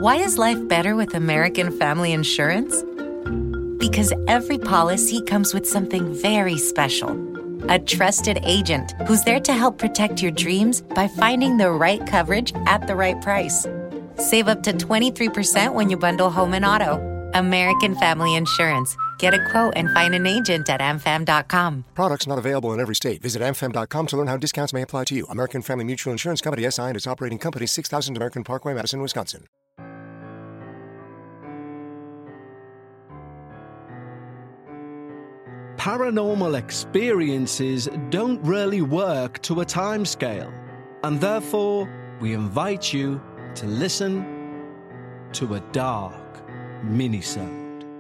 Why is life better with American Family Insurance? Because every policy comes with something very special. A trusted agent who's there to help protect your dreams by finding the right coverage at the right price. Save up to 23% when you bundle home and auto. American Family Insurance. Get a quote and find an agent at amfam.com. Products not available in every state. Visit amfam.com to learn how discounts may apply to you. American Family Mutual Insurance Company, SI, and its operating company, 6000 American Parkway, Madison, Wisconsin. Paranormal experiences don't really work to a timescale, and therefore we invite you to listen to a dark minisode.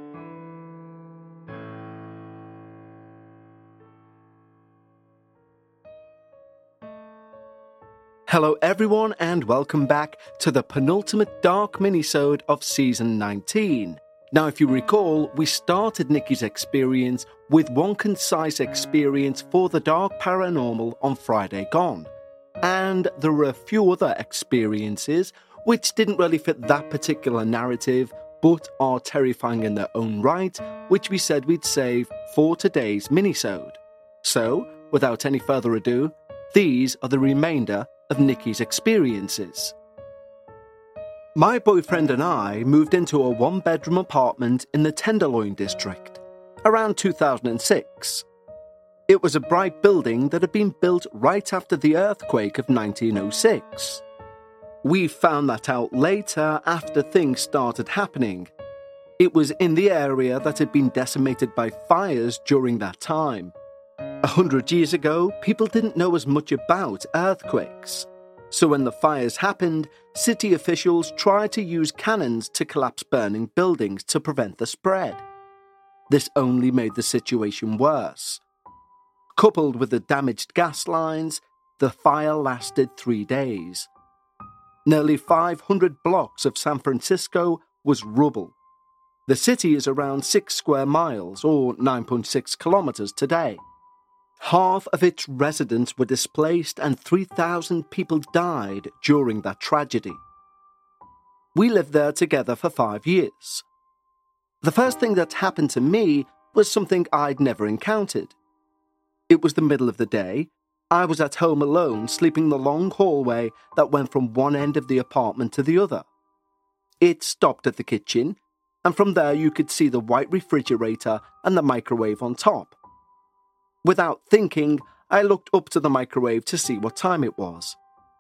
Hello everyone, and welcome back to the penultimate dark minisode of season 19. Now, if you recall, we started Nikki's experience with one concise experience for the dark paranormal on Friday gone. And there were a few other experiences which didn't really fit that particular narrative, but are terrifying in their own right, which we said we'd save for today's minisode. So, without any further ado, these are the remainder of Nikki's experiences. My boyfriend and I moved into a one-bedroom apartment in the Tenderloin district around 2006. It was a bright building that had been built right after the earthquake of 1906. We found that out later after things started happening. It was in the area that had been decimated by fires during that time. 100 years ago, people didn't know as much about earthquakes. So when the fires happened, city officials tried to use cannons to collapse burning buildings to prevent the spread. This only made the situation worse. Coupled with the damaged gas lines, the fire lasted 3 days. Nearly 500 blocks of San Francisco was rubble. The city is around 6 square miles, or 9.6 kilometers today. Half of its residents were displaced and 3,000 people died during that tragedy. We lived there together for 5 years. The first thing that happened to me was something I'd never encountered. It was the middle of the day. I was at home alone, sleeping in the long hallway that went from one end of the apartment to the other. It stopped at the kitchen, and from there you could see the white refrigerator and the microwave on top. Without thinking, I looked up to the microwave to see what time it was.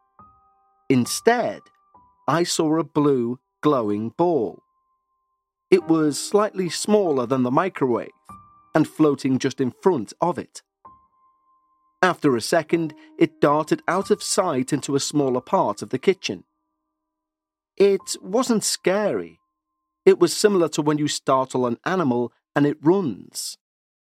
Instead, I saw a blue, glowing ball. It was slightly smaller than the microwave and floating just in front of it. After a second, it darted out of sight into a smaller part of the kitchen. It wasn't scary. It was similar to when you startle an animal and it runs.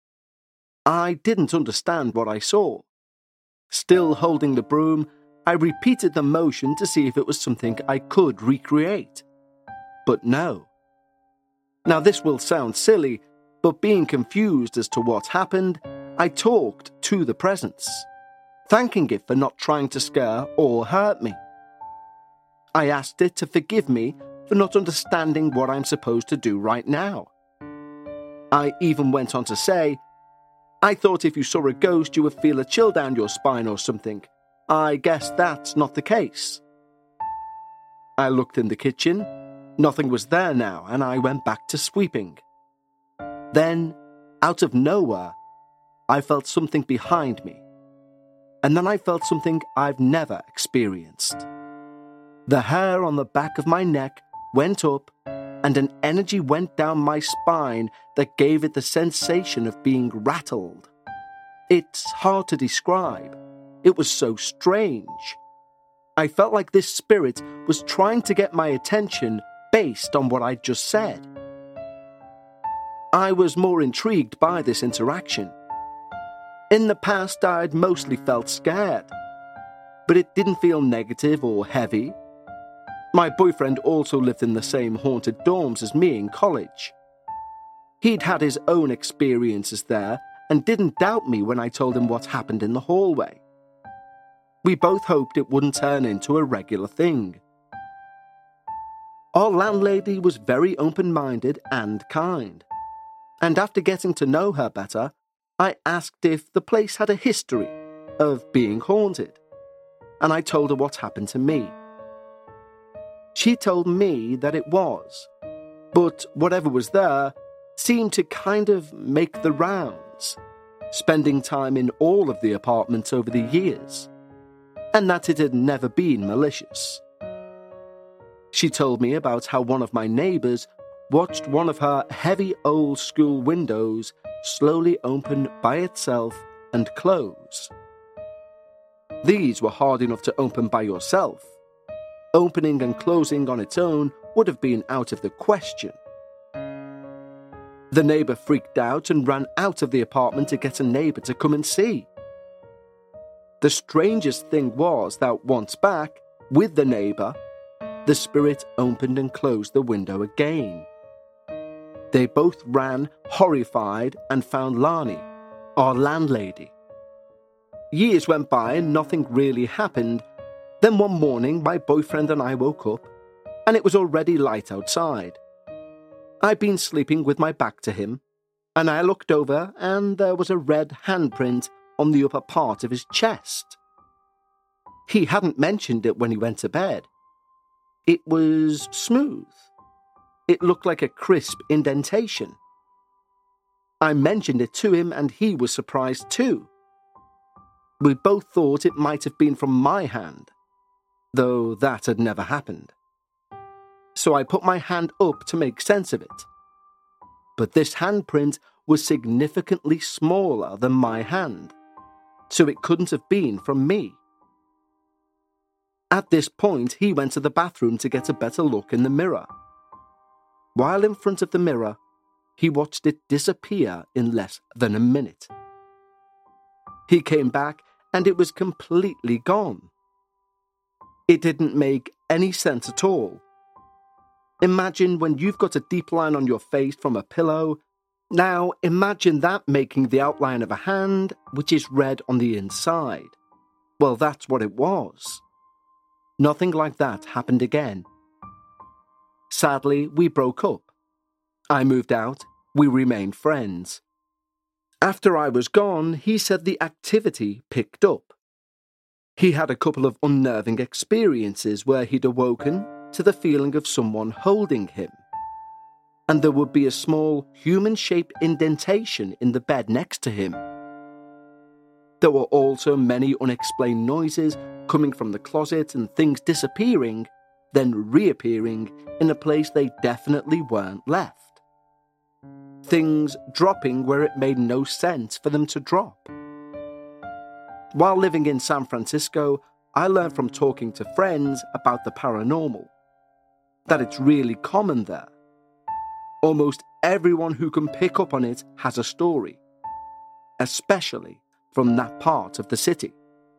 I didn't understand what I saw. Still holding the broom, I repeated the motion to see if it was something I could recreate. But no. Now this will sound silly, but being confused as to what happened, I talked to the presence, thanking it for not trying to scare or hurt me. I asked it to forgive me for not understanding what I'm supposed to do right now. I even went on to say, I thought if you saw a ghost you would feel a chill down your spine or something. I guess that's not the case. I looked in the kitchen. Nothing was there now, and I went back to sweeping. Then, out of nowhere, I felt something behind me. And then I felt something I've never experienced. The hair on the back of my neck went up, and an energy went down my spine that gave it the sensation of being rattled. It's hard to describe. It was so strange. I felt like this spirit was trying to get my attention based on what I'd just said. I was more intrigued by this interaction. In the past, I'd mostly felt scared, but it didn't feel negative or heavy. My boyfriend also lived in the same haunted dorms as me in college. He'd had his own experiences there and didn't doubt me when I told him what happened in the hallway. We both hoped it wouldn't turn into a regular thing. Our landlady was very open-minded and kind. And after getting to know her better, I asked if the place had a history of being haunted. And I told her what happened to me. She told me that it was, but whatever was there seemed to kind of make the rounds, spending time in all of the apartments over the years, and that it had never been malicious. She told me about how one of my neighbours watched one of her heavy old-school windows slowly open by itself and close. These were hard enough to open by yourself. Opening and closing on its own would have been out of the question. The neighbour freaked out and ran out of the apartment to get a neighbour to come and see. The strangest thing was that once back, with the neighbour, the spirit opened and closed the window again. They both ran, horrified, and found Lani, our landlady. Years went by and nothing really happened. Then one morning, my boyfriend and I woke up, and it was already light outside. I'd been sleeping with my back to him, and I looked over, and there was a red handprint on the upper part of his chest. He hadn't mentioned it when he went to bed. It was smooth. It looked like a crisp indentation. I mentioned it to him, and he was surprised too. We both thought it might have been from my hand, though that had never happened. So I put my hand up to make sense of it. But this handprint was significantly smaller than my hand, so it couldn't have been from me. At this point, he went to the bathroom to get a better look in the mirror. While in front of the mirror, he watched it disappear in less than a minute. He came back, and it was completely gone. It didn't make any sense at all. Imagine when you've got a deep line on your face from a pillow. Now imagine that making the outline of a hand, which is red on the inside. Well, that's what it was. Nothing like that happened again. Sadly, we broke up. I moved out. We remained friends. After I was gone, he said the activity picked up. He had a couple of unnerving experiences where he'd awoken to the feeling of someone holding him. And there would be a small human-shaped indentation in the bed next to him. There were also many unexplained noises coming from the closet and things disappearing, then reappearing in a place they definitely weren't left. Things dropping where it made no sense for them to drop. While living in San Francisco, I learned from talking to friends about the paranormal, that it's really common there. Almost everyone who can pick up on it has a story, especially from that part of the city.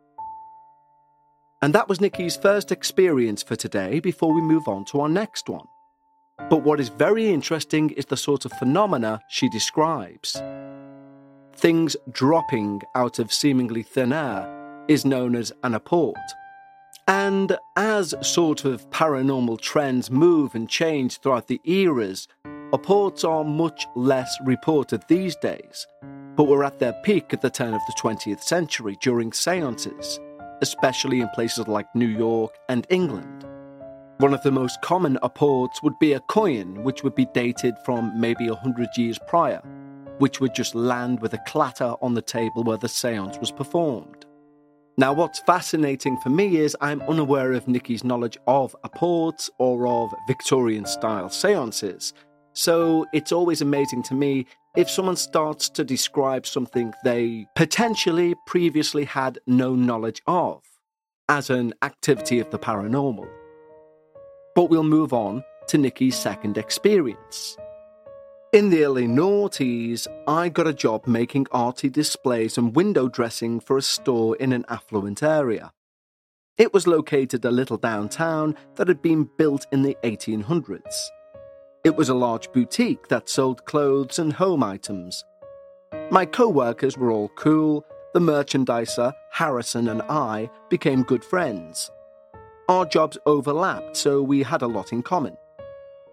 And that was Nikki's first experience for today before we move on to our next one. But what is very interesting is the sort of phenomena she describes. Things dropping out of seemingly thin air is known as an apport. And as sort of paranormal trends move and change throughout the eras, apports are much less reported these days, but were at their peak at the turn of the 20th century during seances, especially in places like New York and England. One of the most common apports would be a coin, which would be dated from maybe 100 years prior, which would just land with a clatter on the table where the seance was performed. Now, what's fascinating for me is I'm unaware of Nikki's knowledge of apports or of Victorian-style seances, so it's always amazing to me if someone starts to describe something they potentially previously had no knowledge of, as an activity of the paranormal. But we'll move on to Nikki's second experience. In the early noughties, I got a job making arty displays and window dressing for a store in an affluent area. It was located a little downtown that had been built in the 1800s. It was a large boutique that sold clothes and home items. My co-workers were all cool. The merchandiser, Harrison, and I became good friends. Our jobs overlapped, so we had a lot in common.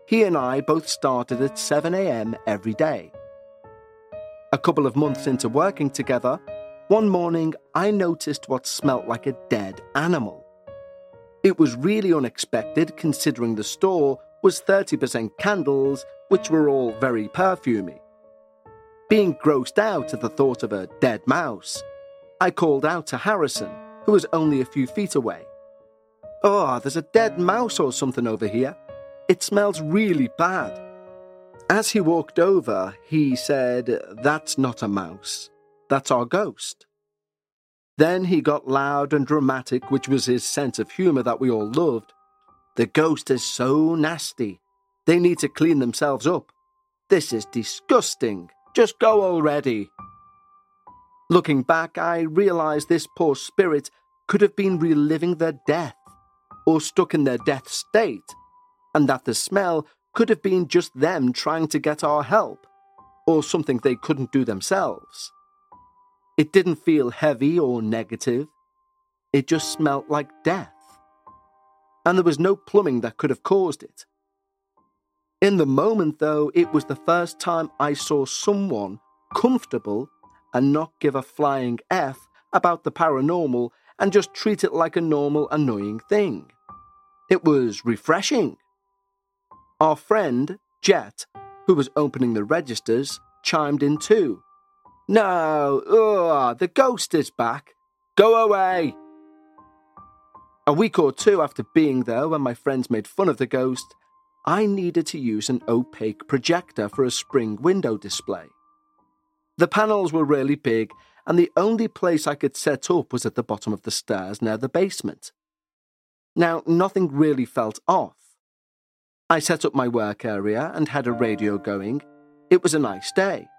he and I both started at 7 a.m. every day. A couple of months into working together, one morning I noticed what smelt like a dead animal. It was really unexpected considering the store was 30% candles, which were all very perfumey. Being grossed out at the thought of a dead mouse, I called out to Harrison, who was only a few feet away. "Oh, there's a dead mouse or something over here. It smells really bad." As he walked over, he said, "That's not a mouse. That's our ghost." Then he got loud and dramatic, which was his sense of humour that we all loved. "The ghost is so nasty. They need to clean themselves up. This is disgusting. Just go already." Looking back, I realised this poor spirit could have been reliving their death, or stuck in their death state, and that the smell could have been just them trying to get our help, or something they couldn't do themselves. It didn't feel heavy or negative. It just smelt like death. And there was no plumbing that could have caused it. In the moment, though, it was the first time I saw someone comfortable and not give a flying F about the paranormal and just treat it like a normal, annoying thing. It was refreshing. Our friend, Jet, who was opening the registers, chimed in too. "No, the ghost is back. Go away." A week or two after being there, when my friends made fun of the ghost, I needed to use an opaque projector for a spring window display. The panels were really big, and the only place I could set up was at the bottom of the stairs near the basement. Now, nothing really felt off. I set up my work area and had a radio going. It was a nice day.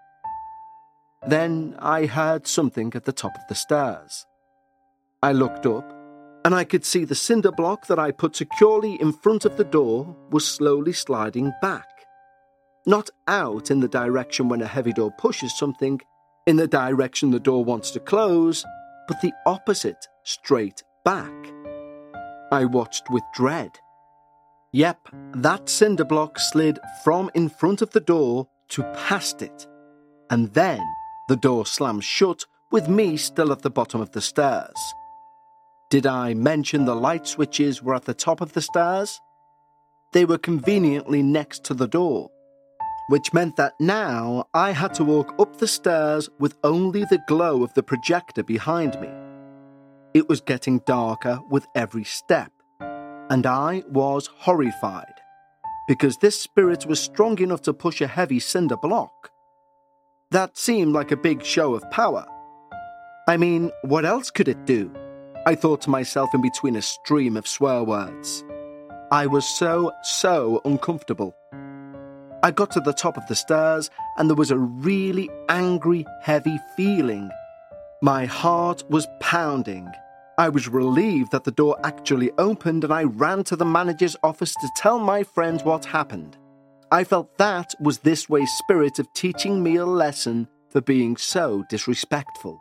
Then I heard something at the top of the stairs. I looked up, and I could see the cinder block that I put securely in front of the door was slowly sliding back. Not out in the direction when a heavy door pushes something, in the direction the door wants to close, but the opposite, straight back. I watched with dread. Yep, that cinder block slid from in front of the door to past it, and then the door slammed shut with me still at the bottom of the stairs. Did I mention the light switches were at the top of the stairs? They were conveniently next to the door, which meant that now I had to walk up the stairs with only the glow of the projector behind me. It was getting darker with every step, and I was horrified, because this spirit was strong enough to push a heavy cinder block. That seemed like a big show of power. I mean, what else could it do? I thought to myself in between a stream of swear words. I was so uncomfortable. I got to the top of the stairs and there was a really angry, heavy feeling. My heart was pounding. I was relieved that the door actually opened and I ran to the manager's office to tell my friends what happened. I felt that was this way's spirit of teaching me a lesson for being so disrespectful.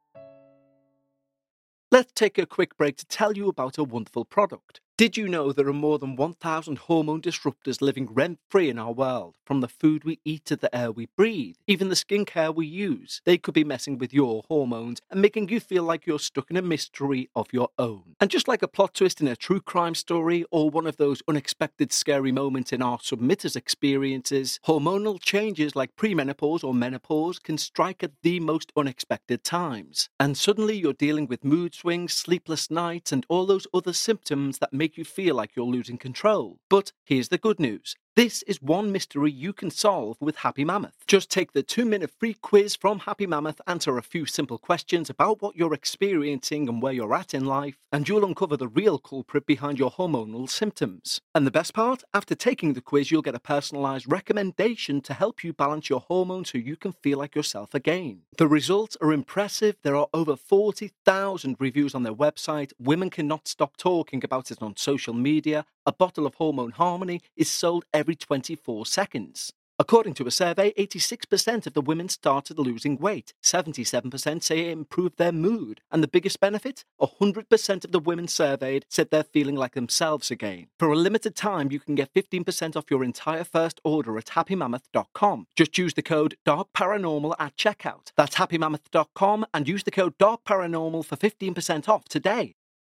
Let's take a quick break to tell you about a wonderful product. Did you know there are more than 1,000 hormone disruptors living rent-free in our world? From the food we eat to the air we breathe, even the skincare we use. They could be messing with your hormones and making you feel like you're stuck in a mystery of your own. And just like a plot twist in a true crime story or one of those unexpected scary moments in our submitters' experiences, hormonal changes like premenopause or menopause can strike at the most unexpected times. And suddenly you're dealing with mood swings, sleepless nights, and all those other symptoms that make you feel like you're losing control. But here's the good news. This is one mystery you can solve with Happy Mammoth. Just take the 2-minute free quiz from Happy Mammoth, answer a few simple questions about what you're experiencing and where you're at in life, and you'll uncover the real culprit behind your hormonal symptoms. And the best part? After taking the quiz, you'll get a personalized recommendation to help you balance your hormones so you can feel like yourself again. The results are impressive. There are over 40,000 reviews on their website. Women cannot stop talking about it on social media. A bottle of Hormone Harmony is sold every 24 seconds. According to a survey, 86% of the women started losing weight, 77% say it improved their mood, and the biggest benefit? 100% of the women surveyed said they're feeling like themselves again. For a limited time, you can get 15% off your entire first order at happymammoth.com. Just use the code DARKParanormal at checkout. That's happymammoth.com and use the code DARKParanormal for 15% off today.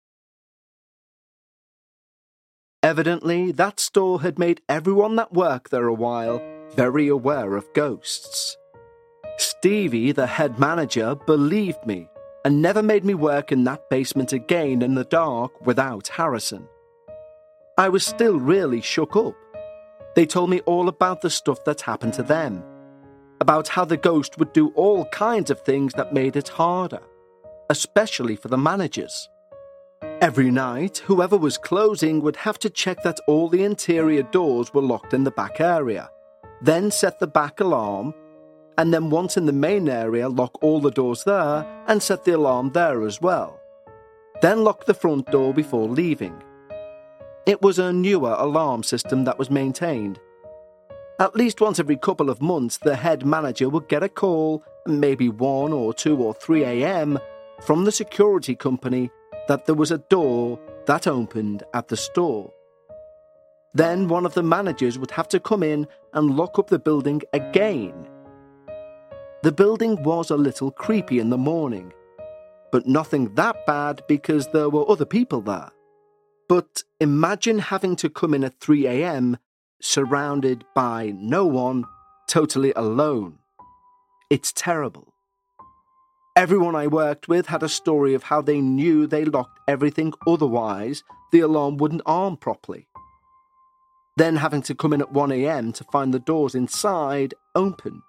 Evidently, that store had made everyone that worked there a while very aware of ghosts. Stevie, the head manager, believed me and never made me work in that basement again in the dark without Harrison. I was still really shook up. They told me all about the stuff that happened to them, about how the ghost would do all kinds of things that made it harder, especially for the managers. Every night, whoever was closing would have to check that all the interior doors were locked in the back area, then set the back alarm, and then once in the main area, lock all the doors there and set the alarm there as well. Then lock the front door before leaving. It was a newer alarm system that was maintained. At least once every couple of months, the head manager would get a call, maybe 1 or 2 or 3 a.m., from the security company that there was a door that opened at the store. Then one of the managers would have to come in and lock up the building again. The building was a little creepy in the morning, but nothing that bad because there were other people there. But imagine having to come in at 3 a.m., surrounded by no one, totally alone. It's terrible. Everyone I worked with had a story of how they knew they locked everything, otherwise the alarm wouldn't arm properly. Then having to come in at 1 a.m. to find the doors inside open.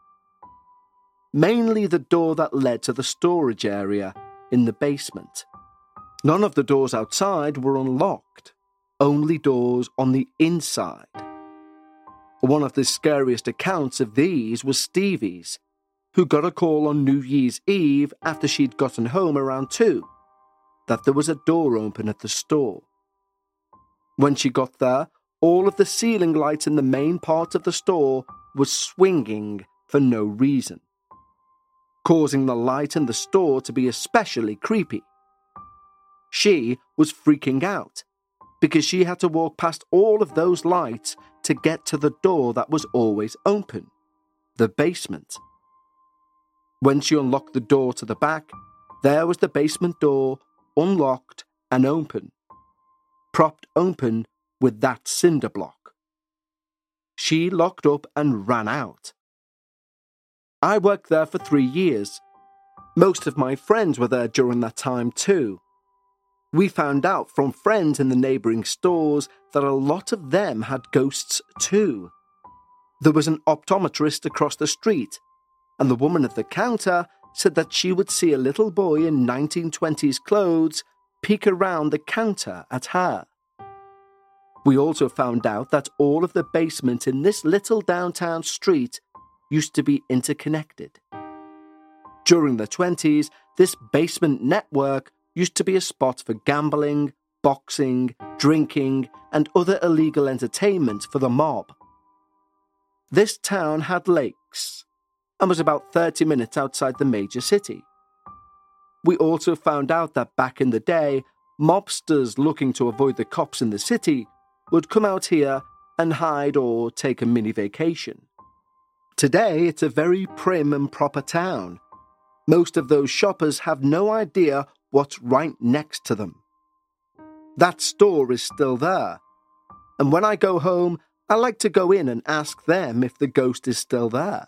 Mainly the door that led to the storage area in the basement. None of the doors outside were unlocked, only doors on the inside. One of the scariest accounts of these was Stevie's, who got a call on New Year's Eve after she'd gotten home around 2, that there was a door open at the store. When she got there, all of the ceiling lights in the main part of the store was swinging for no reason, causing the light in the store to be especially creepy. She was freaking out because she had to walk past all of those lights to get to the door that was always open, the basement. When she unlocked the door to the back, there was the basement door, unlocked and open, propped open with that cinder block. She locked up and ran out. I worked there for 3 years. Most of my friends were there during that time too. We found out from friends in the neighbouring stores that a lot of them had ghosts too. There was an optometrist across the street, and the woman at the counter said that she would see a little boy in 1920s clothes peek around the counter at her. We also found out that all of the basement in this little downtown street used to be interconnected. During the 20s, this basement network used to be a spot for gambling, boxing, drinking, and other illegal entertainment for the mob. This town had lakes and was about 30 minutes outside the major city. We also found out that back in the day, mobsters looking to avoid the cops in the city would come out here and hide or take a mini vacation. Today, it's a very prim and proper town. Most of those shoppers have no idea what's right next to them. That store is still there, and when I go home, I like to go in and ask them if the ghost is still there.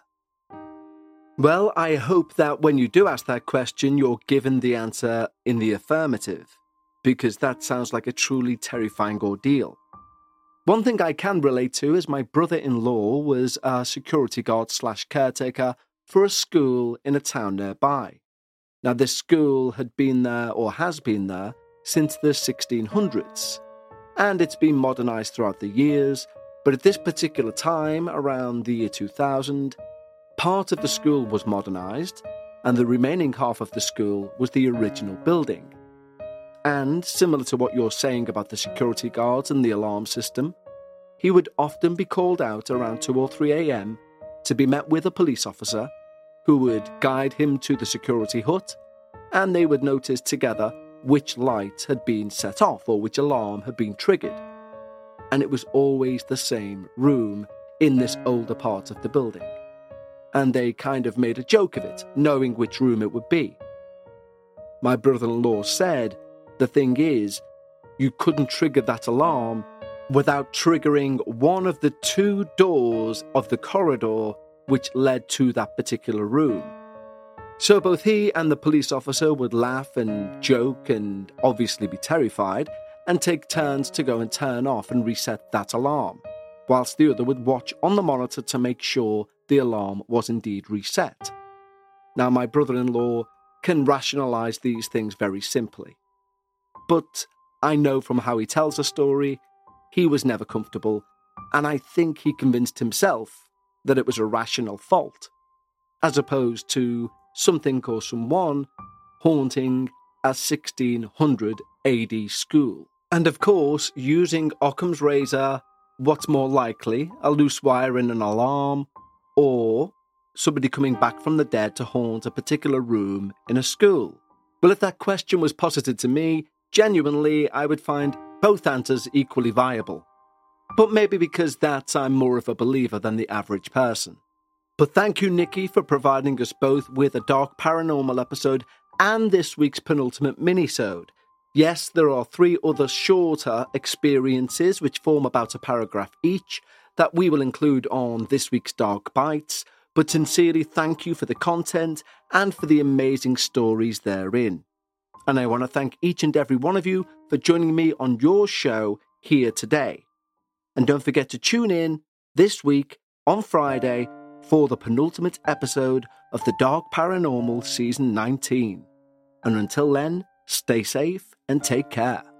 Well, I hope that when you do ask that question, you're given the answer in the affirmative, because that sounds like a truly terrifying ordeal. One thing I can relate to is my brother-in-law was a security guard / caretaker for a school in a town nearby. Now, this school had been there or has been there since the 1600s, and it's been modernised throughout the years, but at this particular time, around the year 2000, part of the school was modernised, and the remaining half of the school was the original building. And, similar to what you're saying about the security guards and the alarm system, he would often be called out around 2 or 3 a.m. to be met with a police officer who would guide him to the security hut, and they would notice together which light had been set off or which alarm had been triggered. And it was always the same room in this older part of the building. And they kind of made a joke of it, knowing which room it would be. My brother-in-law said, the thing is, you couldn't trigger that alarm without triggering one of the 2 doors of the corridor which led to that particular room. So both he and the police officer would laugh and joke and obviously be terrified and take turns to go and turn off and reset that alarm, whilst the other would watch on the monitor to make sure the alarm was indeed reset. Now, my brother-in-law can rationalise these things very simply. But I know from how he tells the story, he was never comfortable, and I think he convinced himself that it was a rational fault, as opposed to something or someone haunting a 1600 AD school. And of course, using Occam's razor, what's more likely, a loose wire in an alarm, or somebody coming back from the dead to haunt a particular room in a school? Well, if that question was posited to me, genuinely, I would find both answers equally viable. But maybe because that I'm more of a believer than the average person. But thank you, Nikki, for providing us both with a dark paranormal episode and this week's penultimate minisode. Yes, there are 3 other shorter experiences which form about a paragraph each that we will include on this week's Dark Bites, but sincerely thank you for the content and for the amazing stories therein. And I want to thank each and every one of you for joining me on your show here today. And don't forget to tune in this week on Friday for the penultimate episode of the Dark Paranormal Season 19. And until then, stay safe and take care.